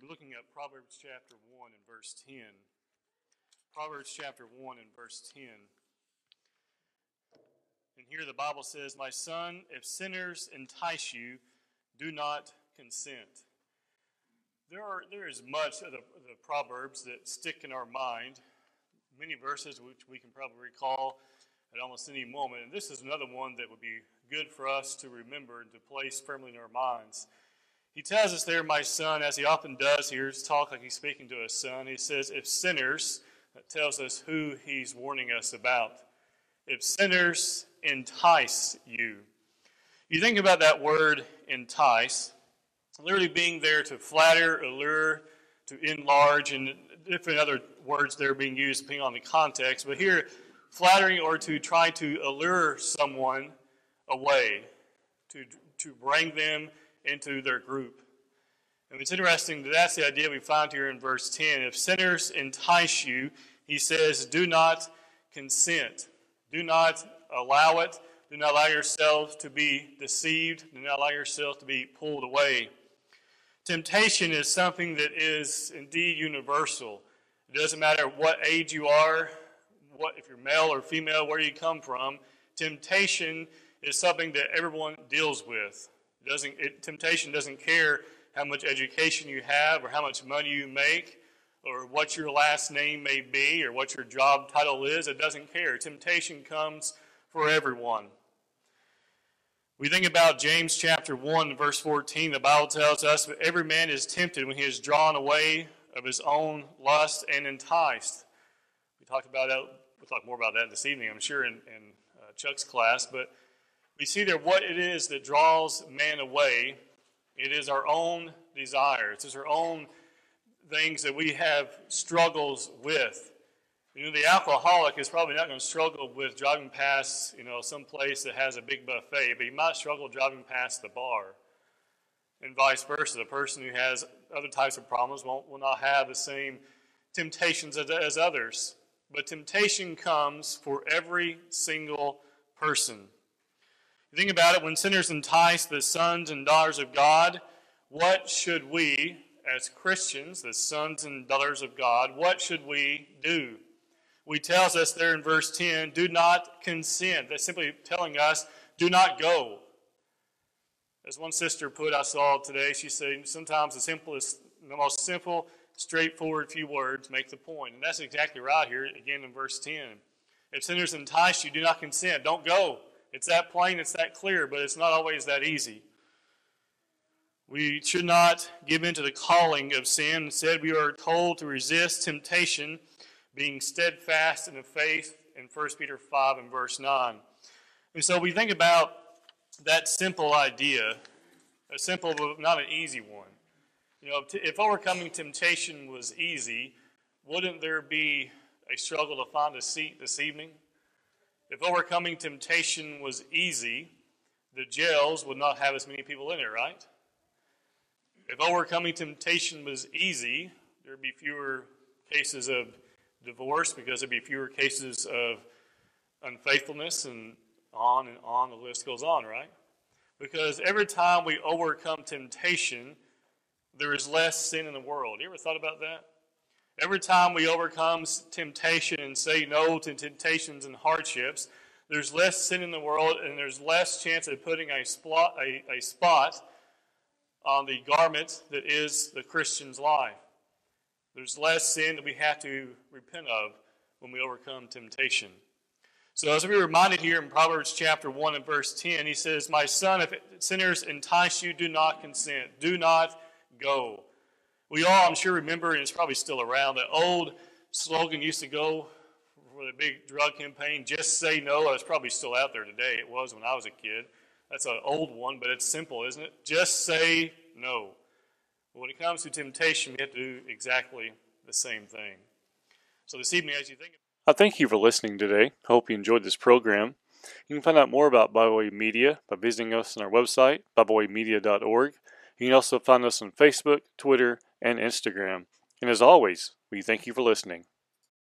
We're looking at Proverbs chapter 1 and verse 10. Proverbs chapter 1 and verse 10. And here the Bible says, "My son, if sinners entice you, do not consent." There is much of the Proverbs that stick in our mind, many verses which we can probably recall at almost any moment. And this is another one that would be good for us to remember and to place firmly in our minds. He tells us there, "My son," as he often does here, talk like he's speaking to a son. He says, if sinners, that tells us who he's warning us about. If sinners entice you. You think about that word entice, literally being there to flatter, allure, to enlarge, and different other words there being used depending on the context. But here, flattering or to try to allure someone away, to bring them into their group. And it's interesting that that's the idea we find here in verse 10. If sinners entice you, he says, do not consent. Do not allow it. Do not allow yourselves to be deceived. Do not allow yourself to be pulled away. Temptation is something that is indeed universal. It doesn't matter what age you are, if you're male or female, where you come from. Temptation is something that everyone deals with. Temptation doesn't care how much education you have or how much money you make or what your last name may be or what your job title is. It doesn't care. Temptation comes for everyone. We think about James chapter 1, verse 14. The Bible tells us that every man is tempted when he is drawn away of his own lust and enticed. We talked about that. We'll talk more about that this evening, I'm sure, in Chuck's class. But we see there what it is that draws man away. It is our own desires. It's our own things that we have struggles with. The alcoholic is probably not going to struggle with driving past, some place that has a big buffet, but he might struggle driving past the bar. And vice versa. The person who has other types of problems will not have the same temptations as others. But temptation comes for every single person. You think about it, when sinners entice the sons and daughters of God, what should we, as Christians, the sons and daughters of God, what should we do? He tells us there in verse 10, do not consent. That's simply telling us, do not go. As one sister put, I saw today, she said, sometimes the most simple, straightforward few words make the point. And that's exactly right here, again in verse 10. If sinners entice you, do not consent. Don't go. It's that plain, it's that clear, but it's not always that easy. We should not give in to the calling of sin. Instead, we are told to resist temptation, being steadfast in the faith in 1 Peter 5 and verse 9. And so we think about that simple idea, a simple but not an easy one. If overcoming temptation was easy, wouldn't there be a struggle to find a seat this evening? If overcoming temptation was easy, the jails would not have as many people in it, right? If overcoming temptation was easy, there would be fewer cases of divorce because there'd be fewer cases of unfaithfulness and on the list goes on, right? Because every time we overcome temptation, there is less sin in the world. You ever thought about that? Every time we overcome temptation and say no to temptations and hardships, there's less sin in the world and there's less chance of putting a spot on the garment that is the Christian's life. There's less sin that we have to repent of when we overcome temptation. So as we're reminded here in Proverbs chapter 1 and verse 10, he says, "My son, if sinners entice you, do not consent. Do not go." We all, I'm sure, remember, and it's probably still around, that old slogan used to go for the big drug campaign, "Just say no." It's probably still out there today. It was when I was a kid. That's an old one, but it's simple, isn't it? Just say no. When it comes to temptation, we have to do exactly the same thing. So this evening, as you think... I thank you for listening today. I hope you enjoyed this program. You can find out more about Bible Way Media by visiting us on our website, biblewaymedia.org. You can also find us on Facebook, Twitter, and Instagram. And as always, we thank you for listening.